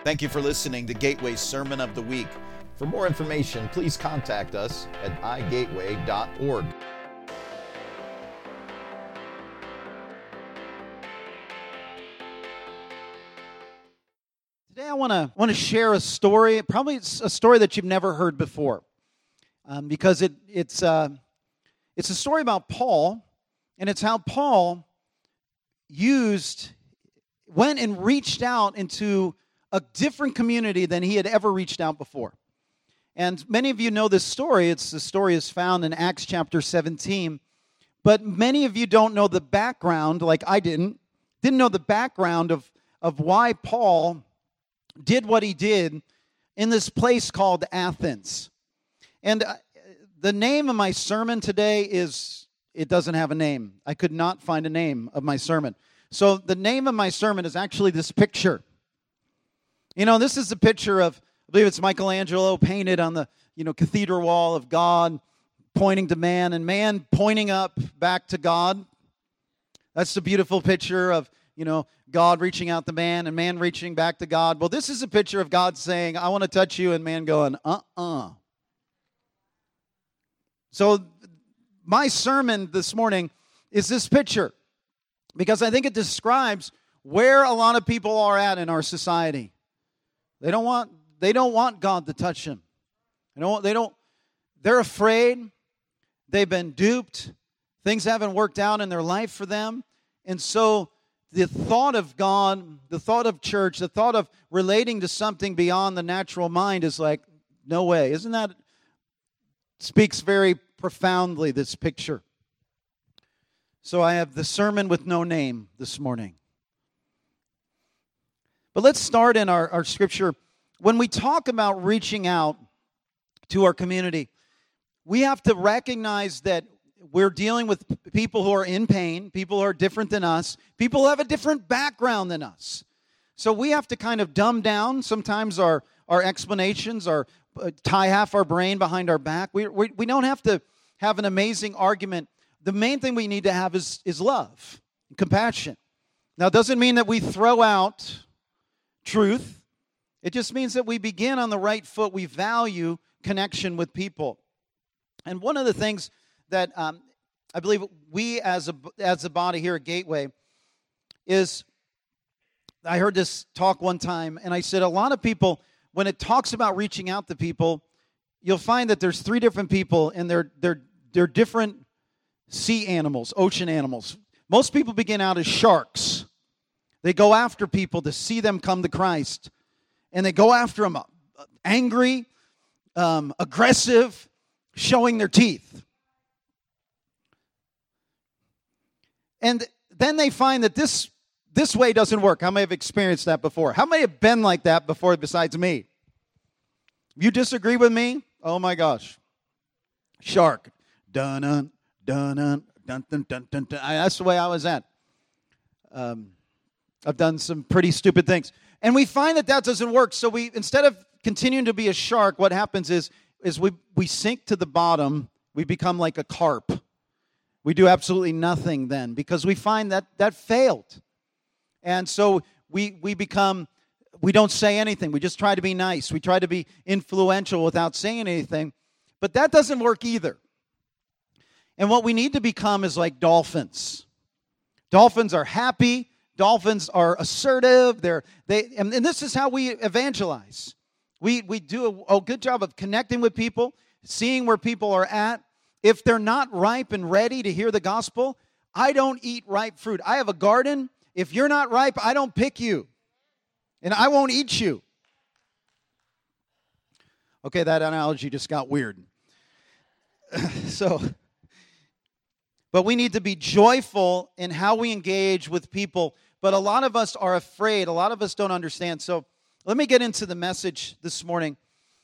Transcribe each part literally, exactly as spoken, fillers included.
Thank you for listening to Gateway's Sermon of the Week. For more information, please contact us at i gateway dot org. Today I want to want to share a story. Probably it's a story that you've never heard before, um, because it it's uh, it's a story about Paul, and it's how Paul used went and reached out into a different community than he had ever reached out before. And many of you know this story. It's the story is found in Acts chapter seventeen. But many of you don't know the background, like I didn't. Didn't know the background of, of why Paul did what he did in this place called Athens. And the name of my sermon today is, it doesn't have a name. I could not find a name of my sermon. So the name of my sermon is actually this picture. You know, this is a picture of, I believe it's Michelangelo painted on the, you know, cathedral wall of God pointing to man and man pointing up back to God. That's the beautiful picture of, you know, God reaching out to man and man reaching back to God. Well, this is a picture of God saying, I want to touch you, and man going, uh-uh. So my sermon this morning is this picture, because I think it describes where a lot of people are at in our society. They don't want they don't want God to touch them. They don't they don't they're afraid. They've been duped. Things haven't worked out in their life for them. And so the thought of God, the thought of church, the thought of relating to something beyond the natural mind is like, no way. Isn't that speaks very profoundly, this picture? So I have the sermon with no name this morning. But let's start in our, our scripture. When we talk about reaching out to our community, we have to recognize that we're dealing with people who are in pain, people who are different than us, people who have a different background than us. So we have to kind of dumb down sometimes our, our explanations, or uh, tie half our brain behind our back. We, we, we don't have to have an amazing argument. The main thing we need to have is, is love, compassion. Now, it doesn't mean that we throw out truth. It just means that we begin on the right foot. We value connection with people. And one of the things that um, I believe we as a, as a body here at Gateway is, I heard this talk one time, and I said a lot of people, when it talks about reaching out to people, you'll find that there's three different people, and they're, they're, they're different sea animals, ocean animals. Most people begin out as sharks. They go after people to see them come to Christ. And they go after them angry, um, aggressive, showing their teeth. And then they find that this, this way doesn't work. How many have experienced that before? How many have been like that before besides me? You disagree with me? Oh my gosh. Shark. Dun-dun, dun-dun, dun-dun, dun-dun, dun. That's the way I was at. Um... I've done some pretty stupid things. And we find that that doesn't work. So we, instead of continuing to be a shark, what happens is, is we, we sink to the bottom. We become like a carp. We do absolutely nothing then, because we find that that failed. And so we we become, we don't say anything. We just try to be nice. We try to be influential without saying anything. But that doesn't work either. And what we need to become is like dolphins. Dolphins are happy. Dolphins are assertive. They're they, and, and this is how we evangelize. We we do a, a good job of connecting with people, seeing where people are at. If they're not ripe and ready to hear the gospel, I don't eat ripe fruit. I have a garden. If you're not ripe, I don't pick you, and I won't eat you. Okay, that analogy just got weird. so. But we need to be joyful in how we engage with people. But a lot of us are afraid. A lot of us don't understand. So let me get into the message this morning.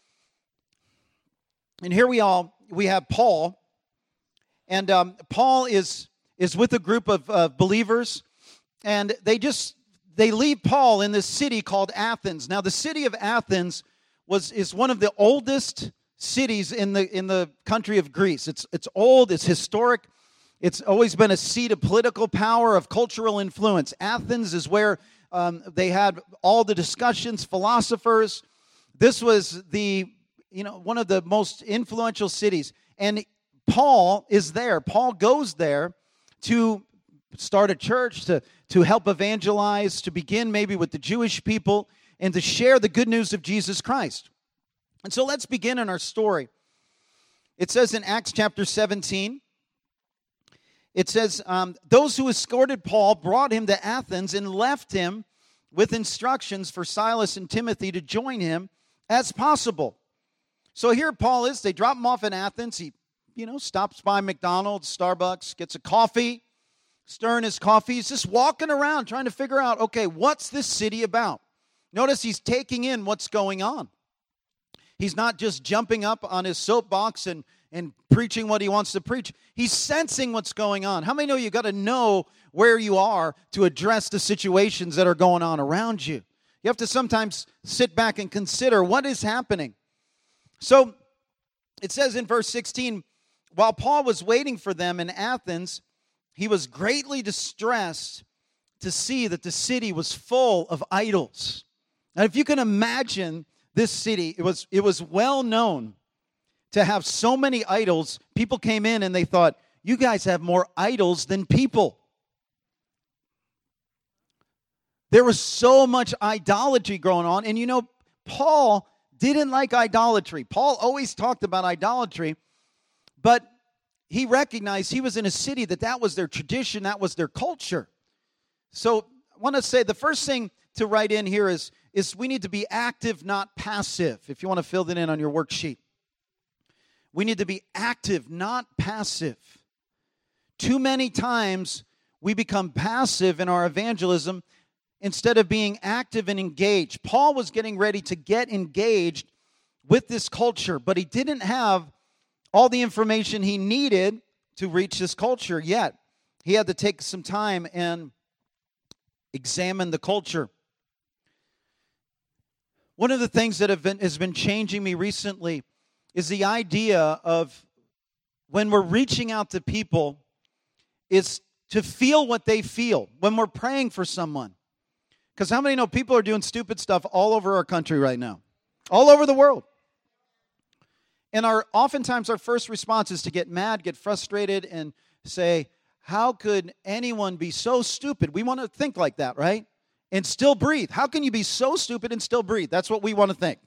And here we all we have Paul. And um, Paul is is with a group of uh, believers. And they just they leave Paul in this city called Athens. Now, the city of Athens was is one of the oldest cities in the in the country of Greece. It's it's old. It's historic. It's always been a seat of political power, of cultural influence. Athens is where Um, they had all the discussions, philosophers. This was the, you know, one of the most influential cities. And Paul is there. Paul goes there to start a church, to, to help evangelize, to begin maybe with the Jewish people, and to share the good news of Jesus Christ. And so let's begin in our story. It says in Acts chapter seventeen, it says, um, those who escorted Paul brought him to Athens and left him with instructions for Silas and Timothy to join him as possible. So here Paul is. They drop him off in Athens. He, you know, stops by McDonald's, Starbucks, gets a coffee, stirring his coffee. He's just walking around trying to figure out, okay, what's this city about? Notice he's taking in what's going on. He's not just jumping up on his soapbox and, and preaching what he wants to preach. He's sensing what's going on. How many know you got to know where you are to address the situations that are going on around you? You have to sometimes sit back and consider what is happening. So it says in verse sixteen, while Paul was waiting for them in Athens, he was greatly distressed to see that the city was full of idols. Now, if you can imagine this city, it was, it was well known to have so many idols. People came in and they thought, you guys have more idols than people. There was so much idolatry going on. And you know, Paul didn't like idolatry. Paul always talked about idolatry, but he recognized he was in a city that that was their tradition, that was their culture. So I want to say the first thing to write in here is, is we need to be active, not passive, if you want to fill that in on your worksheet. We need to be active, not passive. Too many times we become passive in our evangelism instead of being active and engaged. Paul was getting ready to get engaged with this culture, but he didn't have all the information he needed to reach this culture yet. He had to take some time and examine the culture. One of the things that have been, has been changing me recently is the idea of when we're reaching out to people, is to feel what they feel when we're praying for someone. Because how many know people are doing stupid stuff all over our country right now? All over the world. And our oftentimes our first response is to get mad, get frustrated, and say, how could anyone be so stupid? We want to think like that, right? And still breathe. How can you be so stupid and still breathe? That's what we want to think.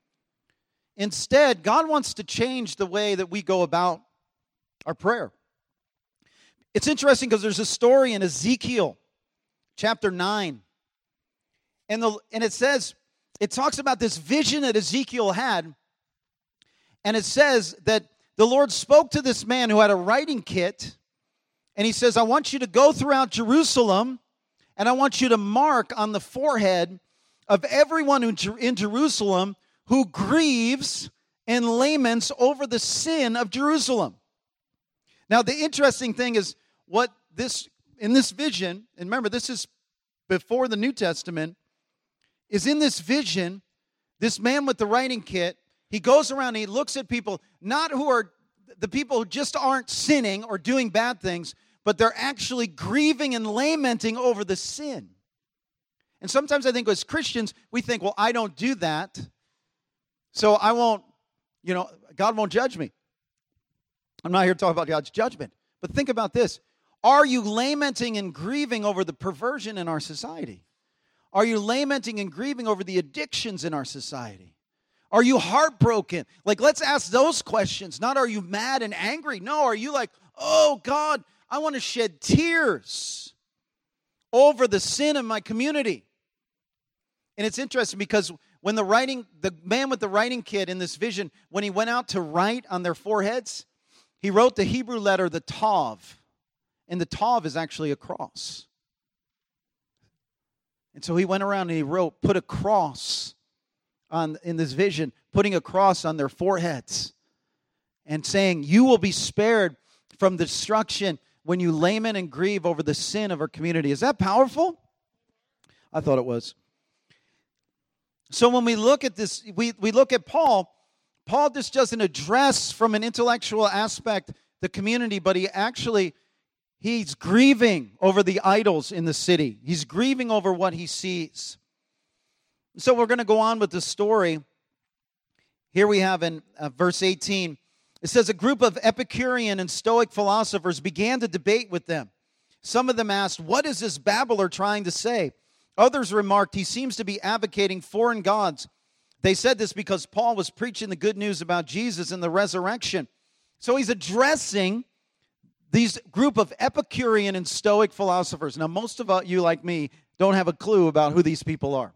Instead, God wants to change the way that we go about our prayer. It's interesting because there's a story in Ezekiel chapter nine. And, the, and it says, it talks about this vision that Ezekiel had. And it says that the Lord spoke to this man who had a writing kit. And he says, I want you to go throughout Jerusalem. And I want you to mark on the forehead of everyone in Jerusalem who grieves and laments over the sin of Jerusalem. Now, the interesting thing is what this, in this vision, and remember, this is before the New Testament, is in this vision, this man with the writing kit, he goes around and he looks at people, not who are, the people who just aren't sinning or doing bad things, but they're actually grieving and lamenting over the sin. And sometimes I think as Christians, we think, well, I don't do that, so I won't, you know, God won't judge me. I'm not here to talk about God's judgment. But think about this. Are you lamenting and grieving over the perversion in our society? Are you lamenting and grieving over the addictions in our society? Are you heartbroken? Like, let's ask those questions. Not are you mad and angry? No, are you like, oh, God, I want to shed tears over the sin in my community. And it's interesting because when the writing, the man with the writing kit in this vision, when he went out to write on their foreheads, he wrote the Hebrew letter, the Tav. And the Tav is actually a cross. And so he went around and he wrote, put a cross on in this vision, putting a cross on their foreheads and saying, you will be spared from destruction when you lament and grieve over the sin of our community. Is that powerful? I thought it was. So when we look at this, we, we look at Paul, Paul just doesn't address from an intellectual aspect the community, but he actually, He's grieving over the idols in the city. He's grieving over what he sees. So we're going to go on with the story. Here we have in uh, verse eighteen, it says, a group of Epicurean and Stoic philosophers began to debate with them. Some of them asked, what is this babbler trying to say? Others remarked, he seems to be advocating foreign gods. They said this because Paul was preaching the good news about Jesus and the resurrection. So he's addressing these group of Epicurean and Stoic philosophers. Now, most of you, like me, don't have a clue about who these people are.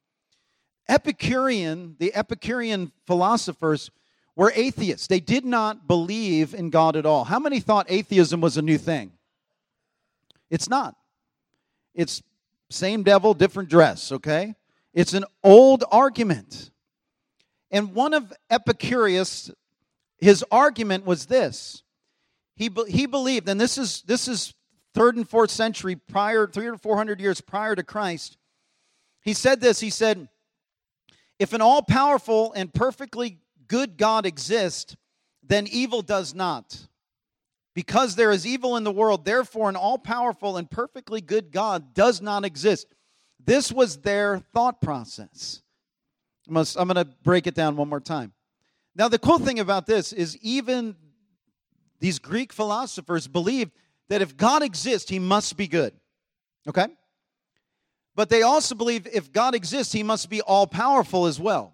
Epicurean, the Epicurean philosophers were atheists. They did not believe in God at all. How many thought atheism was a new thing? It's not. It's same devil, different dress, okay? It's an old argument. And one of Epicurus, his argument was this. He, he believed, and this is, this is third and fourth century, prior, three or four hundred years prior to Christ. He said this, he said, if an all-powerful and perfectly good God exists, then evil does not. Because there is evil in the world, therefore an all-powerful and perfectly good God does not exist. This was their thought process. I must, I'm going to break it down one more time. Now, the cool thing about this is even these Greek philosophers believed that if God exists, he must be good. Okay? But they also believe if God exists, he must be all-powerful as well.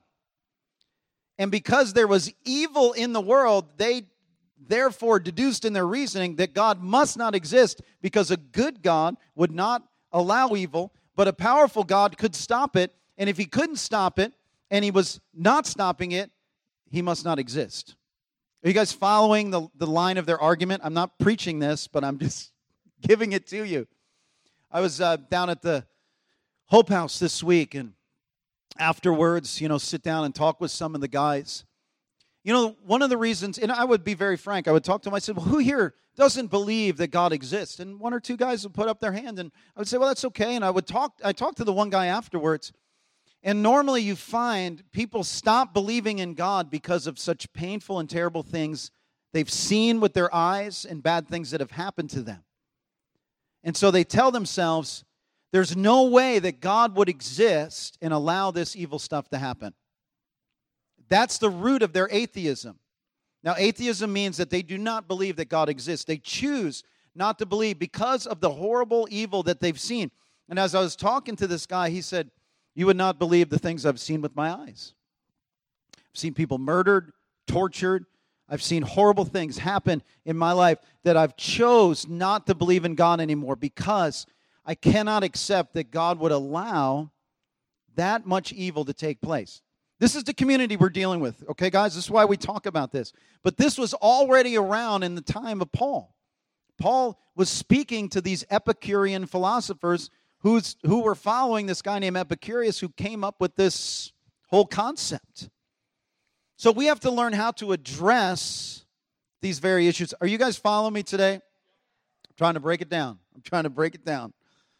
And because there was evil in the world, they therefore deduced in their reasoning that God must not exist because a good God would not allow evil, but a powerful God could stop it. And if he couldn't stop it, and he was not stopping it, he must not exist. Are you guys following the, the line of their argument? I'm not preaching this, but I'm just giving it to you. I was uh, down at the Hope House this week, and afterwards, you know, sit down and talk with some of the guys. You know, one of the reasons, and I would be very frank, I would talk to them, I said, well, who here doesn't believe that God exists? And one or two guys would put up their hand, and I would say, well, that's okay. And I would talk, I talked to the one guy afterwards, and normally you find people stop believing in God because of such painful and terrible things they've seen with their eyes and bad things that have happened to them. And so they tell themselves, there's no way that God would exist and allow this evil stuff to happen. That's the root of their atheism. Now, atheism means that they do not believe that God exists. They choose not to believe because of the horrible evil that they've seen. And as I was talking to this guy, he said, you would not believe the things I've seen with my eyes. I've seen people murdered, tortured. I've seen horrible things happen in my life that I've chose not to believe in God anymore because I cannot accept that God would allow that much evil to take place. This is the community we're dealing with, okay, guys? This is why we talk about this. But this was already around in the time of Paul. Paul was speaking to these Epicurean philosophers who's, who were following this guy named Epicurus who came up with this whole concept. So we have to learn how to address these very issues. Are you guys following me today? I'm trying to break it down. I'm trying to break it down.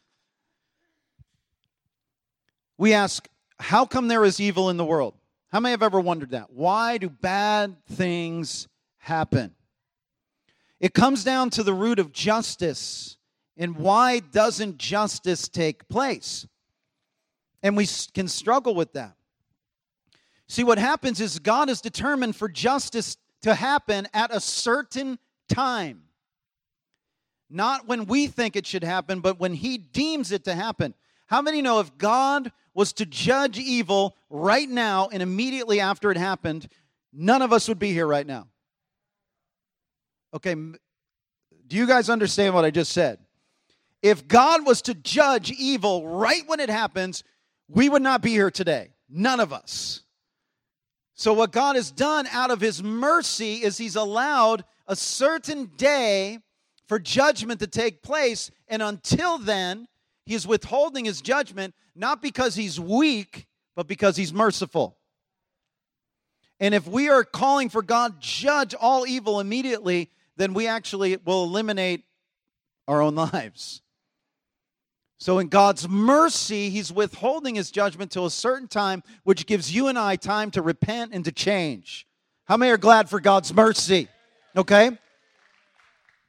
We ask, how come there is evil in the world? How many have ever wondered that? Why do bad things happen? It comes down to the root of justice. And why doesn't justice take place? And we can struggle with that. See, what happens is God is determined for justice to happen at a certain time. Not when we think it should happen, but when he deems it to happen. How many know if God was to judge evil right now and immediately after it happened, none of us would be here right now? Okay, do you guys understand what I just said? If God was to judge evil right when it happens, we would not be here today. None of us. So what God has done out of his mercy is he's allowed a certain day for judgment to take place. And until then, he is withholding his judgment, not because he's weak, but because he's merciful. And if we are calling for God to judge all evil immediately, then we actually will eliminate our own lives. So in God's mercy, he's withholding his judgment till a certain time, which gives you and I time to repent and to change. How many are glad for God's mercy? Okay?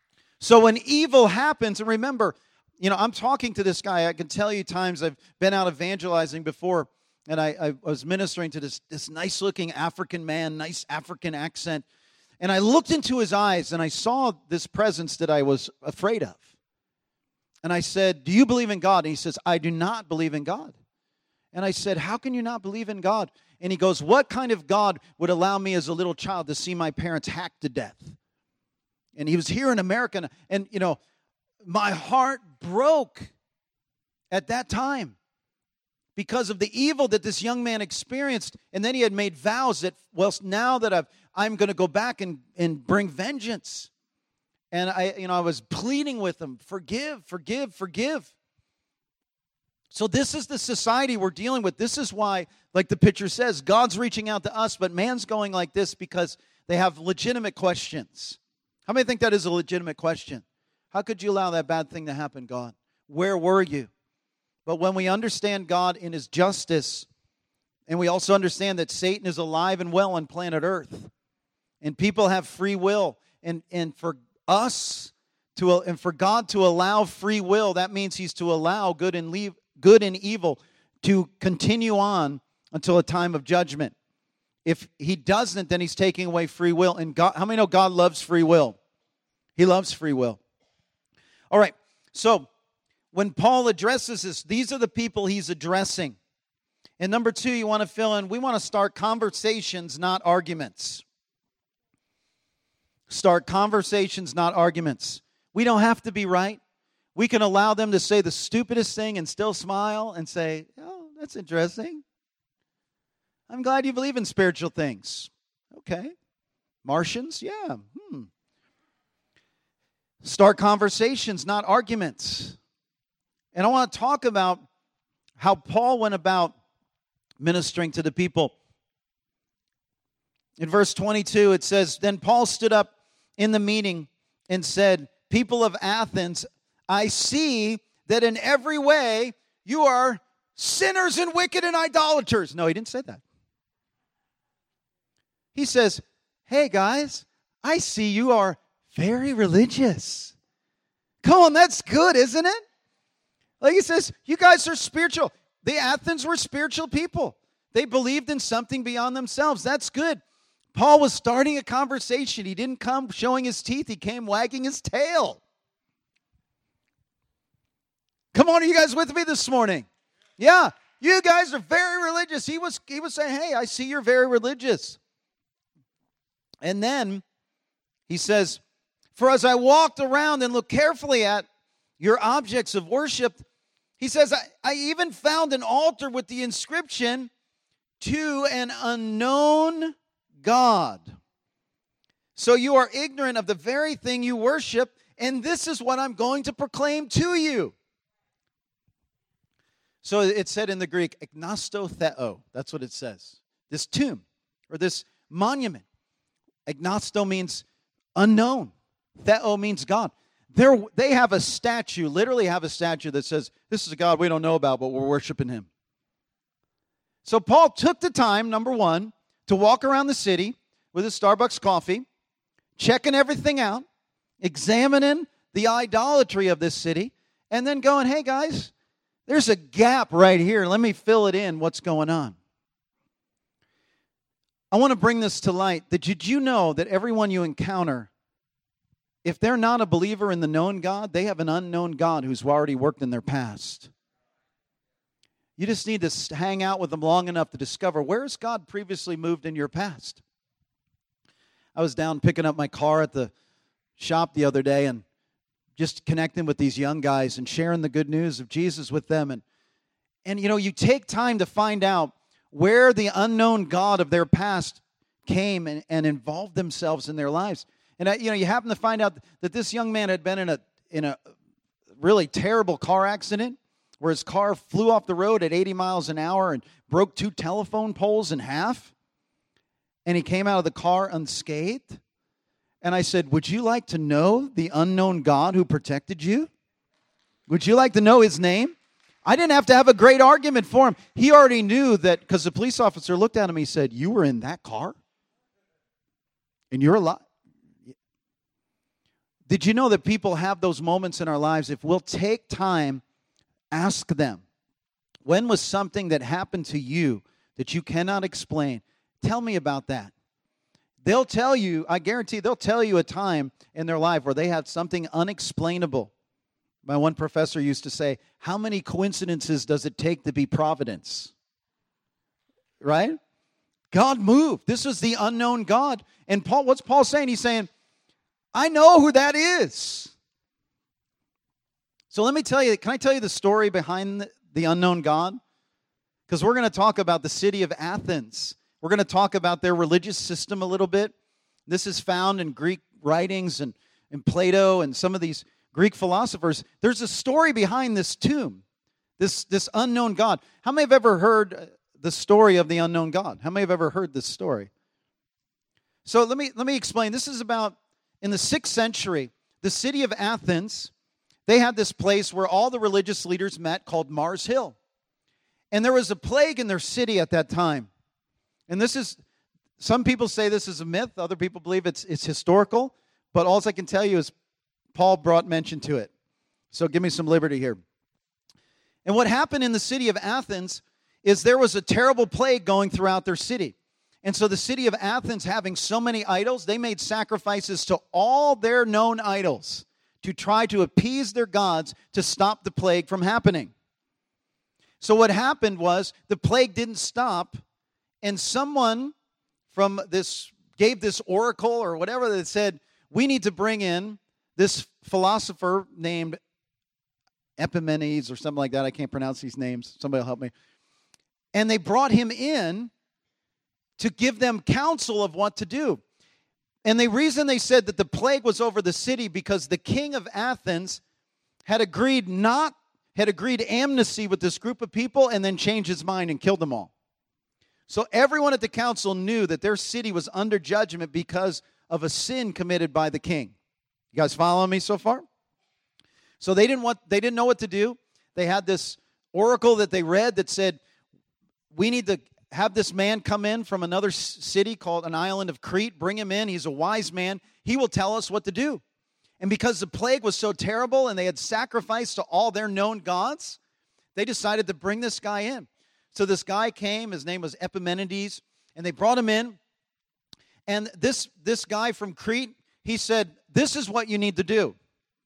So when evil happens, and remember, you know, I'm talking to this guy. I can tell you times I've been out evangelizing before, and I, I was ministering to this, this nice-looking African man, nice African accent. And I looked into his eyes, and I saw this presence that I was afraid of. And I said, do you believe in God? And he says, I do not believe in God. And I said, how can you not believe in God? And he goes, what kind of God would allow me as a little child to see my parents hacked to death? And he was here in America, and, and you know, my heart broke at that time because of the evil that this young man experienced. And then he had made vows that, well, now that I've, I'm going to go back and, and bring vengeance. And I, you know, I was pleading with him, forgive, forgive, forgive. So this is the society we're dealing with. This is why, like the picture says, God's reaching out to us, but man's going like this because they have legitimate questions. How many think that is a legitimate question? How could you allow that bad thing to happen, God? Where were you? But when we understand God in His justice, and we also understand that Satan is alive and well on planet Earth, and people have free will, and, and for us to and for God to allow free will, that means He's to allow good and leave, good and evil to continue on until a time of judgment. If He doesn't, then He's taking away free will. And God, how many know God loves free will? He loves free will. All right, so when Paul addresses this, these are the people he's addressing. And number two, you want to fill in, we want to start conversations, not arguments. Start conversations, not arguments. We don't have to be right. We can allow them to say the stupidest thing and still smile and say, oh, that's interesting. I'm glad you believe in spiritual things. Okay. Martians? Yeah. Hmm. Start conversations, not arguments. And I want to talk about how Paul went about ministering to the people. In verse twenty-two, it says, then Paul stood up in the meeting and said, people of Athens, I see that in every way you are sinners and wicked and idolaters. No, he didn't say that. He says, hey guys, I see you are very religious. Come on, that's good, isn't it? Like he says, you guys are spiritual. The Athens were spiritual people. They believed in something beyond themselves. That's good. Paul was starting a conversation. He didn't come showing his teeth. He came wagging his tail. Come on, are you guys with me this morning? Yeah, you guys are very religious. He was, he was saying, hey, I see you're very religious. And then he says, for as I walked around and looked carefully at your objects of worship, he says, I, I even found an altar with the inscription, to an unknown God. So you are ignorant of the very thing you worship, and this is what I'm going to proclaim to you. So it said in the Greek, agnosto theo. That's what it says. This tomb, or this monument. Agnosto means unknown. Theo means God. They're, they have a statue, literally have a statue that says, this is a God we don't know about, but we're worshiping Him. So Paul took the time, number one, to walk around the city with his Starbucks coffee, checking everything out, examining the idolatry of this city, and then going, hey guys, there's a gap right here. Let me fill it in. What's going on? I want to bring this to light. That did you know that everyone you encounter, if they're not a believer in the known God, they have an unknown God who's already worked in their past. You just need to hang out with them long enough to discover, where has God previously moved in your past? I was down picking up my car at the shop the other day and just connecting with these young guys and sharing the good news of Jesus with them. And, and you know, you take time to find out where the unknown God of their past came and, and involved themselves in their lives. And, you know, you happen to find out that this young man had been in a in a really terrible car accident where his car flew off the road at eighty miles an hour and broke two telephone poles in half. And he came out of the car unscathed. And I said, would you like to know the unknown God who protected you? Would you like to know His name? I didn't have to have a great argument for him. He already knew that, because the police officer looked at him, he said, you were in that car? And you're alive? Did you know that people have those moments in our lives? If we'll take time, ask them, when was something that happened to you that you cannot explain? Tell me about that. They'll tell you, I guarantee they'll tell you a time in their life where they had something unexplainable. My one professor used to say, how many coincidences does it take to be providence? Right? God moved. This was the unknown God. And Paul, what's Paul saying? He's saying, I know who that is. So let me tell you, can I tell you the story behind the, the unknown God? Because we're going to talk about the city of Athens. We're going to talk about their religious system a little bit. This is found in Greek writings and in Plato and some of these Greek philosophers. There's a story behind this tomb, this, this unknown God. How many have ever heard the story of the unknown God? How many have ever heard this story? So let me, let me explain. This is about, in the sixth century, the city of Athens, they had this place where all the religious leaders met called Mars Hill. And there was a plague in their city at that time. And this is, some people say this is a myth. Other people believe it's, it's historical. But all I can tell you is Paul brought mention to it. So give me some liberty here. And what happened in the city of Athens is there was a terrible plague going throughout their city. And so the city of Athens, having so many idols, they made sacrifices to all their known idols to try to appease their gods to stop the plague from happening. So what happened was the plague didn't stop, and someone from this gave this oracle or whatever that said, we need to bring in this philosopher named Epimenides or something like that. I can't pronounce these names. Somebody will help me. And they brought him in to give them counsel of what to do. And the reason they said that the plague was over the city because the king of Athens had agreed not had agreed amnesty with this group of people and then changed his mind and killed them all. So everyone at the council knew that their city was under judgment because of a sin committed by the king. You guys following me so far? So they didn't want they didn't know what to do. They had this oracle that they read that said, we need to have this man come in from another city called an island of Crete. Bring him in. He's a wise man. He will tell us what to do. And because the plague was so terrible and they had sacrificed to all their known gods, they decided to bring this guy in. So this guy came. His name was Epimenides. And they brought him in. And this, this guy from Crete, he said, this is what you need to do.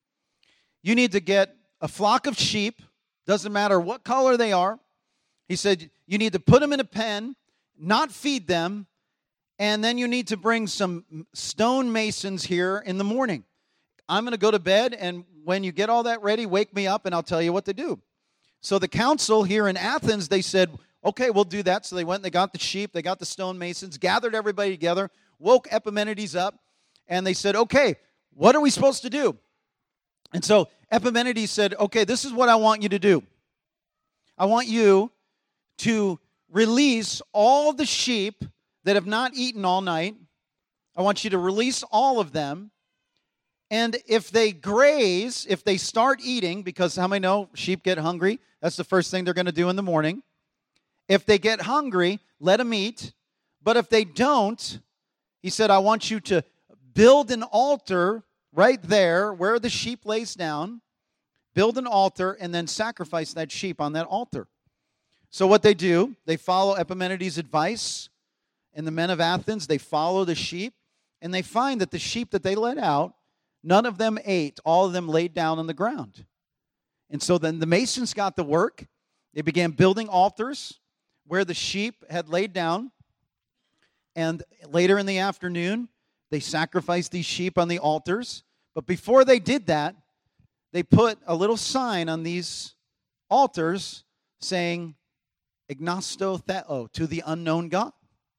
You need to get a flock of sheep. Doesn't matter what color they are. He said, you need to put them in a pen, not feed them, and then you need to bring some stone masons here in the morning. I'm going to go to bed, and when you get all that ready, wake me up, and I'll tell you what to do. So the council here in Athens, they said, okay, we'll do that. So they went and they got the sheep, they got the stone masons, gathered everybody together, woke Epimenides up, and they said, okay, what are we supposed to do? And so Epimenides said, okay, this is what I want you to do. I want you to release all the sheep that have not eaten all night. I want you to release all of them. And if they graze, if they start eating, because how many know sheep get hungry? That's the first thing they're going to do in the morning. If they get hungry, let them eat. But if they don't, he said, I want you to build an altar right there where the sheep lays down. Build an altar and then sacrifice that sheep on that altar. So what they do, they follow Epimenides' advice, and the men of Athens, they follow the sheep, and they find that the sheep that they let out, none of them ate. All of them laid down on the ground. And so then the masons got to work. They began building altars where the sheep had laid down, and later in the afternoon, they sacrificed these sheep on the altars. But before they did that, they put a little sign on these altars saying, Ignasto Theo, to the unknown God.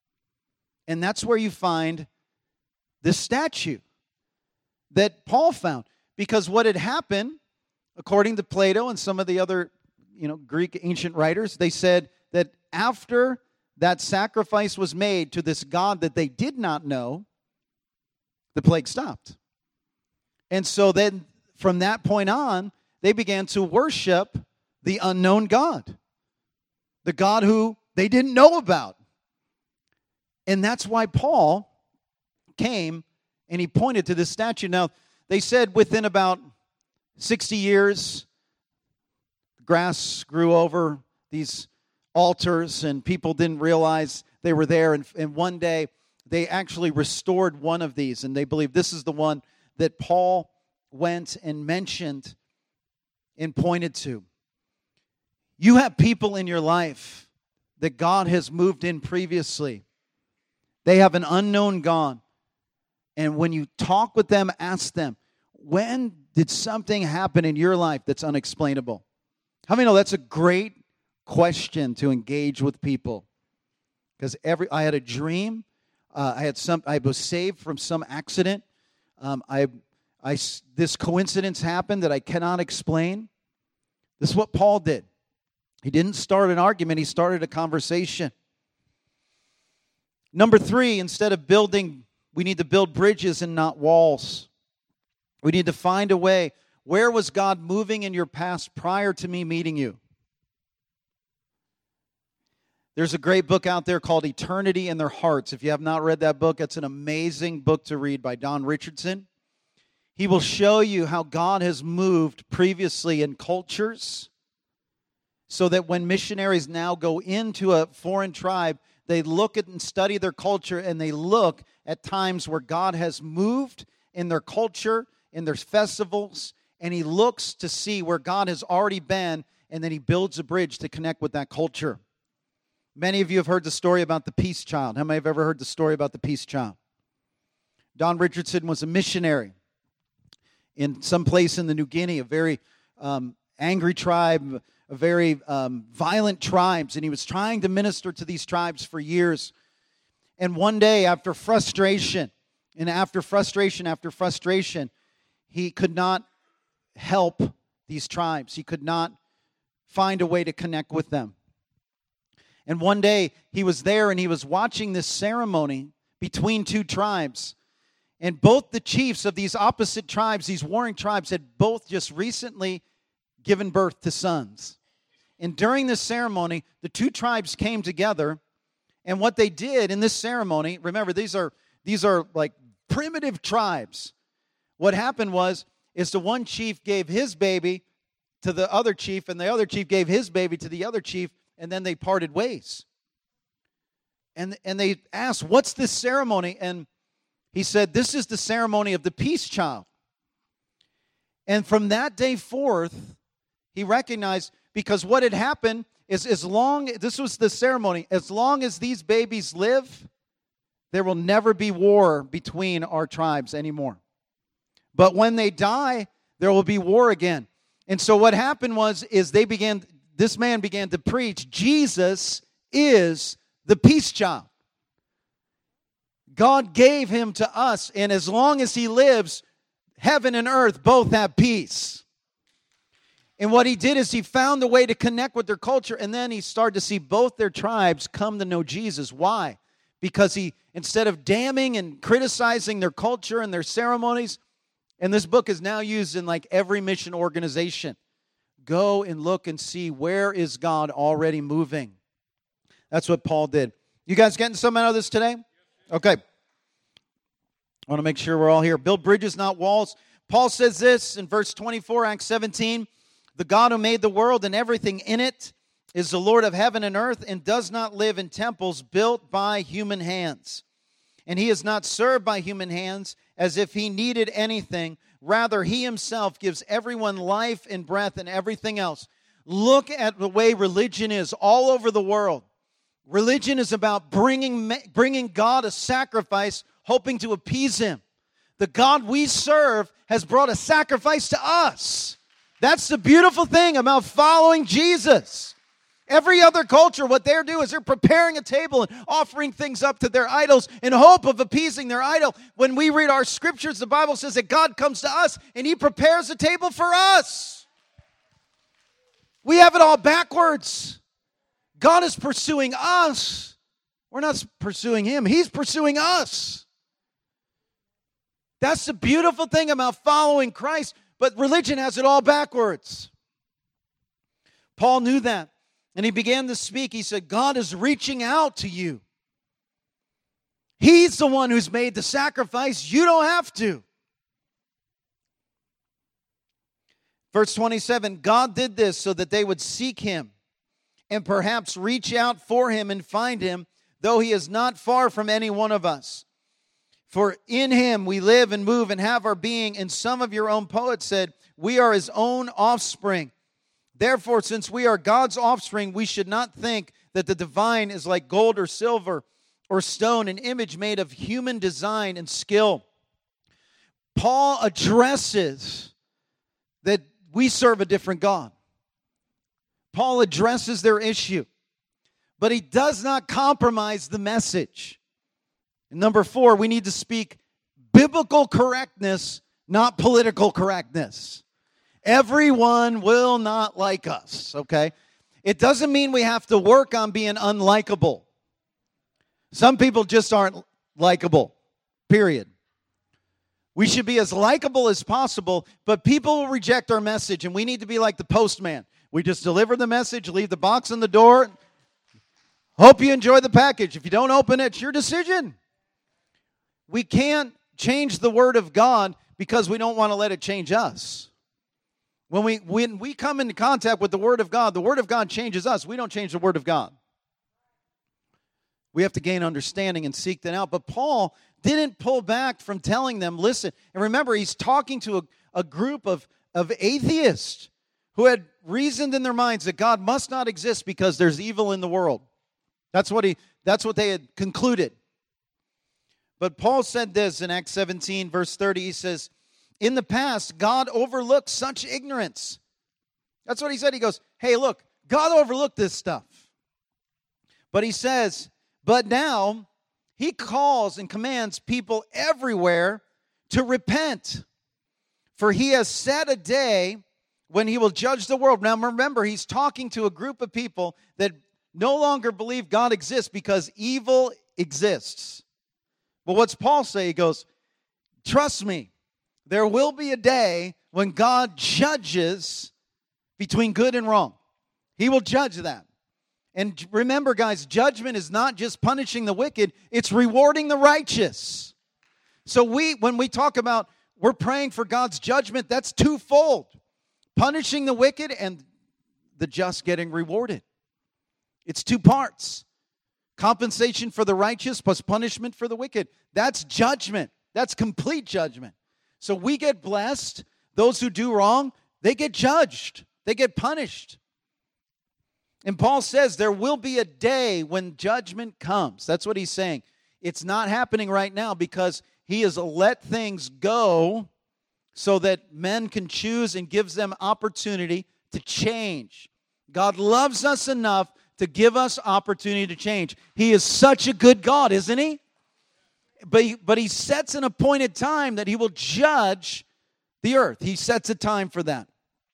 And that's where you find this statue that Paul found. Because what had happened, according to Plato and some of the other, you know, Greek ancient writers, they said that after that sacrifice was made to this God that they did not know, the plague stopped. And so then from that point on, they began to worship the unknown God. The God who they didn't know about. And that's why Paul came and he pointed to this statue. Now, they said within about sixty years, grass grew over these altars, and people didn't realize they were there. And, and one day, they actually restored one of these, and they believe this is the one that Paul went and mentioned and pointed to. You have people in your life that God has moved in previously. They have an unknown God. And when you talk with them, ask them, when did something happen in your life that's unexplainable? How many know that's a great question to engage with people? Because every I had a dream. Uh, I had some. I was saved from some accident. Um, I, I, this coincidence happened that I cannot explain. This is what Paul did. He didn't start an argument. He started a conversation. Number three, instead of building, we need to build bridges and not walls. We need to find a way. Where was God moving in your past prior to me meeting you? There's a great book out there called Eternity in Their Hearts. If you have not read that book, it's an amazing book to read by Don Richardson. He will show you how God has moved previously in cultures so that when missionaries now go into a foreign tribe, they look at and study their culture, and they look at times where God has moved in their culture, in their festivals, and he looks to see where God has already been, and then he builds a bridge to connect with that culture. Many of you have heard the story about the Peace Child. How many have ever heard the story about the Peace Child? Don Richardson was a missionary in some place in the New Guinea, a very um, angry tribe, a very um, violent tribes, and he was trying to minister to these tribes for years. And one day, after frustration, and after frustration after frustration, he could not help these tribes. He could not find a way to connect with them. And one day, he was there and he was watching this ceremony between two tribes. And both the chiefs of these opposite tribes, these warring tribes, had both just recently given birth to sons. And during this ceremony, the two tribes came together. And what they did in this ceremony, remember, these are these are like primitive tribes. What happened was, is the one chief gave his baby to the other chief, and the other chief gave his baby to the other chief, and then they parted ways. And, and they asked, what's this ceremony? And he said, this is the ceremony of the Peace Child. And from that day forth, he recognized, because what had happened is as long, this was the ceremony, as long as these babies live, there will never be war between our tribes anymore. But when they die, there will be war again. And so what happened was, is they began, this man began to preach, Jesus is the Peace Child. God gave him to us, and as long as he lives, heaven and earth both have peace. And what he did is he found a way to connect with their culture, and then he started to see both their tribes come to know Jesus. Why? Because he, instead of damning and criticizing their culture and their ceremonies, and this book is now used in like every mission organization, go and look and see, where is God already moving? That's what Paul did. You guys getting something out of this today? Okay. I want to make sure we're all here. Build bridges, not walls. Paul says this in verse twenty-four, Acts seventeen. The God who made the world and everything in it is the Lord of heaven and earth, and does not live in temples built by human hands. And he is not served by human hands as if he needed anything. Rather, he himself gives everyone life and breath and everything else. Look at the way religion is all over the world. Religion is about bringing, bringing God a sacrifice, hoping to appease him. The God we serve has brought a sacrifice to us. That's the beautiful thing about following Jesus. Every other culture, what they're doing is they're preparing a table and offering things up to their idols in hope of appeasing their idol. When we read our scriptures, the Bible says that God comes to us and he prepares a table for us. We have it all backwards. God is pursuing us. We're not pursuing him. He's pursuing us. That's the beautiful thing about following Christ. But religion has it all backwards. Paul knew that. And he began to speak. He said, God is reaching out to you. He's the one who's made the sacrifice. You don't have to. Verse twenty-seven, God did this so that they would seek him and perhaps reach out for him and find him, though he is not far from any one of us. For in him we live and move and have our being. And some of your own poets said, we are his own offspring. Therefore, since we are God's offspring, we should not think that the divine is like gold or silver or stone, an image made of human design and skill. Paul addresses that we serve a different God. Paul addresses their issue, but he does not compromise the message. And number four, we need to speak biblical correctness, not political correctness. Everyone will not like us, okay? It doesn't mean we have to work on being unlikable. Some people just aren't likable, period. We should be as likable as possible, but people will reject our message, and we need to be like the postman. We just deliver the message, leave the box on the door. Hope you enjoy the package. If you don't open it, it's your decision. We can't change the Word of God because we don't want to let it change us. When we, when we come into contact with the Word of God, the Word of God changes us. We don't change the Word of God. We have to gain understanding and seek that out. But Paul didn't pull back from telling them, listen. And remember, he's talking to a, a group of, of atheists who had reasoned in their minds that God must not exist because there's evil in the world. That's what he. That's what they had concluded. But Paul said this in Acts seventeen, verse thirty. He says, in the past, God overlooked such ignorance. That's what he said. He goes, hey, look, God overlooked this stuff. But he says, but now he calls and commands people everywhere to repent. For he has set a day when he will judge the world. Now remember, he's talking to a group of people that no longer believe God exists because evil exists. But what's Paul say? He goes, trust me, there will be a day when God judges between good and wrong. He will judge that. And remember, guys, judgment is not just punishing the wicked, it's rewarding the righteous. So we, when we talk about we're praying for God's judgment, that's twofold. Punishing the wicked and the just getting rewarded. It's two parts. Compensation for the righteous plus punishment for the wicked. That's judgment. That's complete judgment. So we get blessed. Those who do wrong, they get judged. They get punished. And Paul says there will be a day when judgment comes. That's what he's saying. It's not happening right now because he has let things go so that men can choose and gives them opportunity to change. God loves us enough to give us opportunity to change. He is such a good God, isn't he? But he, but he sets an appointed time that he will judge the earth. He sets a time for that.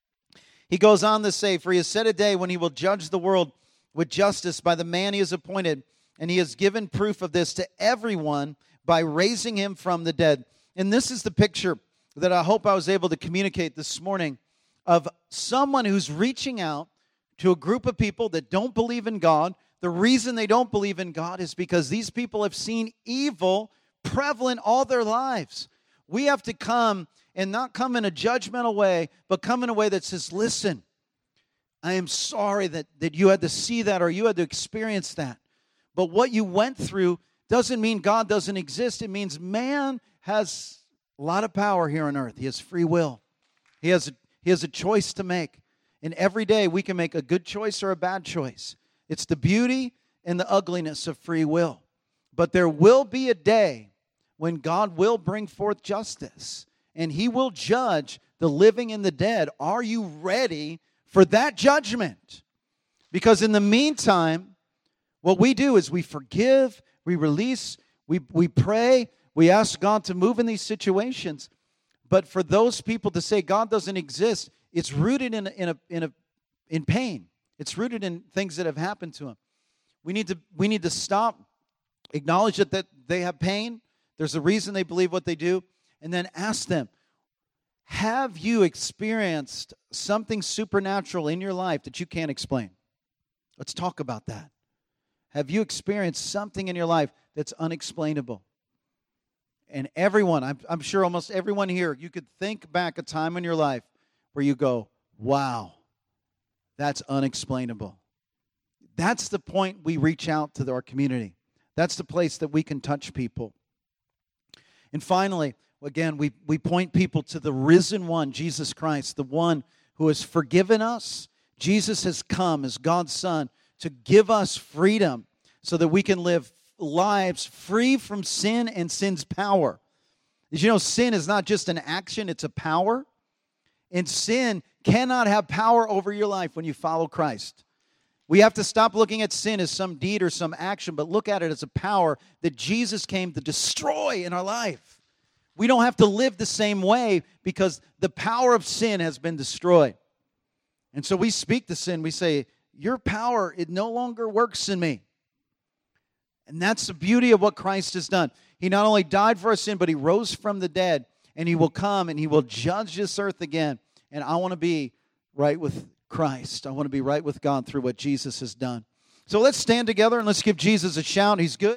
He goes on to say, for he has set a day when he will judge the world with justice by the man he has appointed, and he has given proof of this to everyone by raising him from the dead. And this is the picture that I hope I was able to communicate this morning of someone who's reaching out to a group of people that don't believe in God. The reason they don't believe in God is because these people have seen evil prevalent all their lives. We have to come and not come in a judgmental way, but come in a way that says, listen, I am sorry that, that you had to see that or you had to experience that. But what you went through doesn't mean God doesn't exist. It means man has a lot of power here on earth. He has free will. He has a, he has a choice to make. And every day we can make a good choice or a bad choice. It's the beauty and the ugliness of free will. But there will be a day when God will bring forth justice. And he will judge the living and the dead. Are you ready for that judgment? Because in the meantime, what we do is we forgive, we release, we, we pray, we ask God to move in these situations. But for those people to say God doesn't exist, it's rooted in a, in a, in a, in pain. It's rooted in things that have happened to them. We need to we need to stop, acknowledge that, that they have pain. There's a reason they believe what they do. And then ask them, have you experienced something supernatural in your life that you can't explain? Let's talk about that. Have you experienced something in your life that's unexplainable? And everyone, I'm, I'm sure almost everyone here, you could think back a time in your life where you go, wow, that's unexplainable. That's the point we reach out to our community. That's the place that we can touch people. And finally, again, we, we point people to the risen one, Jesus Christ, the one who has forgiven us. Jesus has come as God's Son to give us freedom so that we can live lives free from sin and sin's power. As you know, sin is not just an action, it's a power. And sin cannot have power over your life when you follow Christ. We have to stop looking at sin as some deed or some action, but look at it as a power that Jesus came to destroy in our life. We don't have to live the same way because the power of sin has been destroyed. And so we speak to sin. We say, your power, it no longer works in me. And that's the beauty of what Christ has done. He not only died for our sin, but He rose from the dead, and He will come and He will judge this earth again. And I want to be right with Christ. I want to be right with God through what Jesus has done. So let's stand together and let's give Jesus a shout. He's good.